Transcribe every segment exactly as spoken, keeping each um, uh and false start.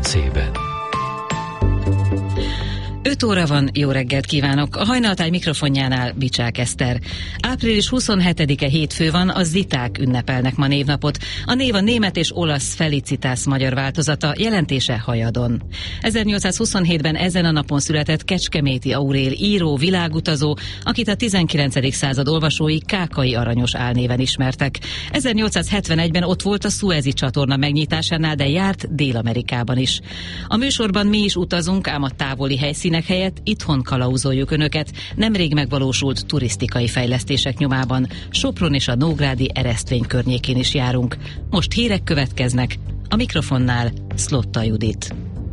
medencében. öt óra van, jó reggelt kívánok! A Hajnaltáj mikrofonjánál Bicsák Eszter. április huszonhetedike hétfő van, a ziták ünnepelnek ma névnapot. A név a német és olasz Felicitas magyar változata, jelentése hajadon. ezernyolcszázhuszonhétben ezen a napon született Kecskeméti Aurél író, világutazó, akit a tizenkilencedik század olvasói Kákai Aranyos álnéven ismertek. ezernyolcszázhetvenegyben ott volt a Szuezi csatorna megnyitásánál, de járt Dél-Amerikában is. A műsorban mi is utazunk, ám a távoli helyszínen helyett itthon kalauzoljuk önöket nemrég megvalósult turisztikai fejlesztések nyomában. Sopron és a Nógrádi Eresztvény környékén is járunk. Most hírek következnek, a mikrofonnál Szlotta Judit.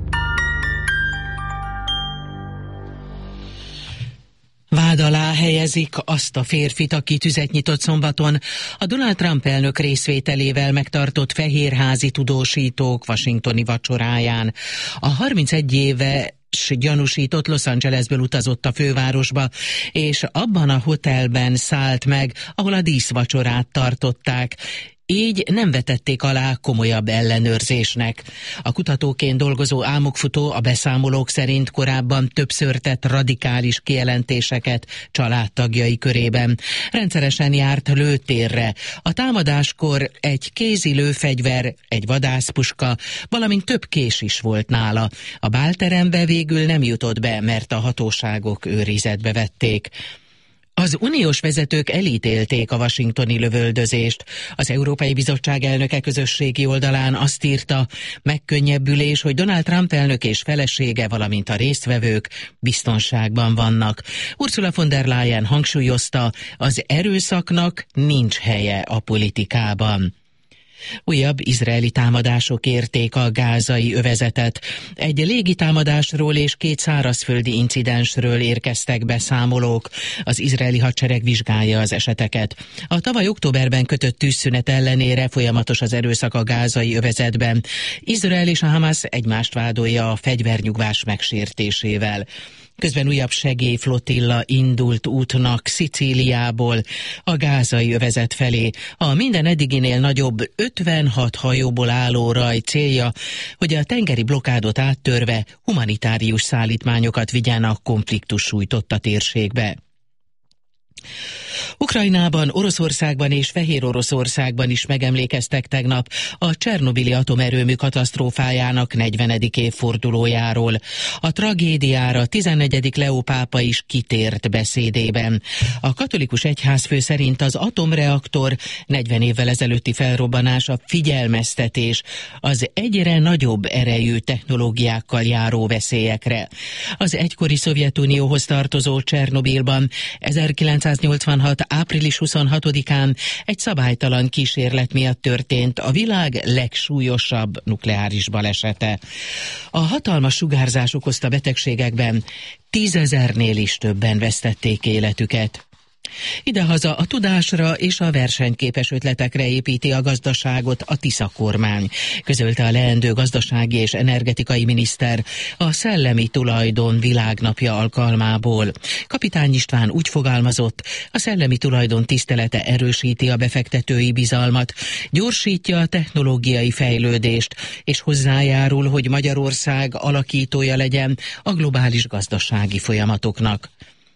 Vád alá helyezik azt a férfit, aki tüzet nyitott szombaton a Donald Trump elnök részvételével megtartott fehérházi tudósítók washingtoni vacsoráján. A harmincegy éve gyanúsított Los Angelesből utazott a fővárosba, és abban a hotelben szállt meg, ahol a díszvacsorát tartották. Így nem vetették alá komolyabb ellenőrzésnek. A kutatóként dolgozó álmokfutó a beszámolók szerint korábban többször tett radikális kijelentéseket családtagjai körében. Rendszeresen járt lőtérre. A támadáskor egy kézi lőfegyver, egy vadászpuska, valamint több kés is volt nála. A bálterembe végül nem jutott be, mert a hatóságok őrizetbe vették. Az uniós vezetők elítélték a washingtoni lövöldözést. Az Európai Bizottság elnöke közösségi oldalán azt írta, megkönnyebbülés, hogy Donald Trump elnök és felesége, valamint a résztvevők biztonságban vannak. Ursula von der Leyen hangsúlyozta, az erőszaknak nincs helye a politikában. Újabb izraeli támadások érték a gázai övezetet. Egy légitámadásról és két szárazföldi incidensről érkeztek beszámolók. Az izraeli hadsereg vizsgálja az eseteket. A tavaly októberben kötött tűzszünet ellenére folyamatos az erőszak a gázai övezetben. Izrael és a Hamas egymást vádolja a fegyvernyugvás megsértésével. Közben újabb segélyflotilla indult útnak Szicíliából a gázai övezet felé. A minden eddiginél nagyobb ötvenhat hajóból álló raj célja, hogy a tengeri blokádot áttörve humanitárius szállítmányokat vigyen a konfliktus sújtotta térségbe. Ukrajnában, Oroszországban és Fehér Oroszországban is megemlékeztek tegnap a Csernobili atomerőmű katasztrófájának negyvenedik évfordulójáról. A tragédiára tizennegyedik Leó pápa is kitért beszédében. A katolikus egyházfő szerint az atomreaktor negyven évvel ezelőtti felrobbanása figyelmeztetés az egyre nagyobb erejű technológiákkal járó veszélyekre. Az egykori Szovjetunióhoz tartozó Csernobilban ezerkilencszáznyolcvanhat április huszonhatodikán egy szabálytalan kísérlet miatt történt a világ legsúlyosabb nukleáris balesete. A hatalmas sugárzás okozta betegségekben tízezernél is többen vesztették életüket. Idehaza a tudásra és a versenyképes ötletekre építi a gazdaságot a Tisza kormány, közölte a leendő gazdasági és energetikai miniszter a Szellemi Tulajdon Világnapja alkalmából. Kapitány István úgy fogalmazott, a szellemi tulajdon tisztelete erősíti a befektetői bizalmat, gyorsítja a technológiai fejlődést, és hozzájárul, hogy Magyarország alakítója legyen a globális gazdasági folyamatoknak.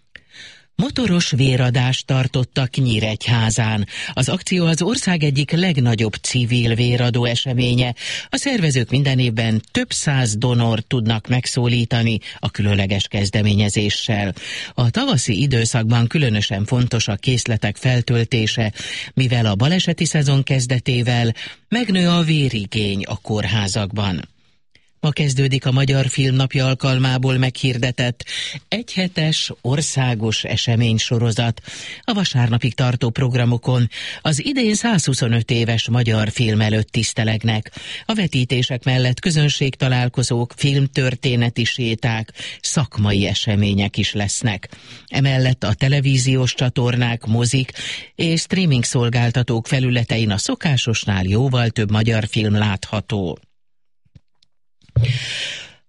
Motoros véradást tartottak Nyíregyházán. Az akció az ország egyik legnagyobb civil véradó eseménye. A szervezők minden évben több száz donor tudnak megszólítani a különleges kezdeményezéssel. A tavaszi időszakban különösen fontos a készletek feltöltése, mivel a baleseti szezon kezdetével megnő a vérigény a kórházakban. Ma kezdődik a Magyar Filmnapja alkalmából meghirdetett egyhetes országos eseménysorozat. A vasárnapig tartó programokon az idén százhuszonöt éves magyar film előtt tisztelegnek. A vetítések mellett közönségtalálkozók, filmtörténeti séták, szakmai események is lesznek. Emellett a televíziós csatornák, mozik és streaming szolgáltatók felületein a szokásosnál jóval több magyar film látható.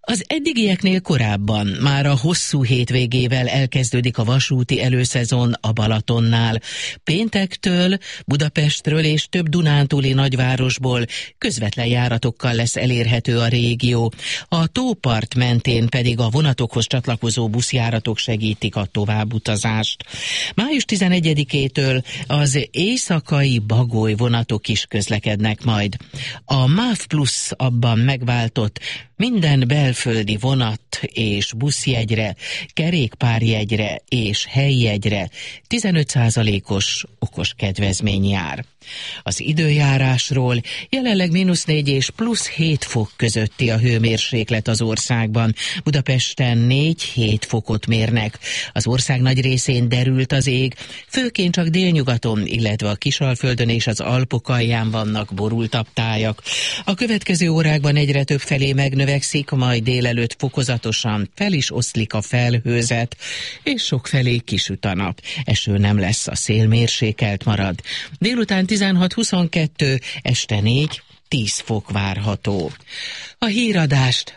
Az eddigieknél korábban, már a hosszú hétvégével elkezdődik a vasúti előszezon a Balatonnál. Péntektől Budapestről és több dunántúli nagyvárosból közvetlen járatokkal lesz elérhető a régió. A tópart mentén pedig a vonatokhoz csatlakozó buszjáratok segítik a továbbutazást. május tizenegyedikétől az éjszakai bagoly vonatok is közlekednek majd. A MÁV Plusz abban megváltott minden belföldi vonat és buszjegyre, kerékpárjegyre és helyjegyre tizenöt százalékos okos kedvezmény jár. Az időjárásról: jelenleg mínusz négy és plusz hét fok közötti a hőmérséklet az országban. Budapesten négy-hét fokot mérnek. Az ország nagy részén derült az ég, főként csak délnyugaton, illetve a Kisalföldön és az Alpok alján vannak borultabb tájak. A következő órákban egyre több felé megnövekszik, majd délelőtt fokozatosan fel is oszlik a felhőzet, és sokfelé kisüt a nap. Eső nem lesz, a szél mérsékelt marad. Délután tizenhat-huszonkettő, este négy-tíz fok várható. A híradást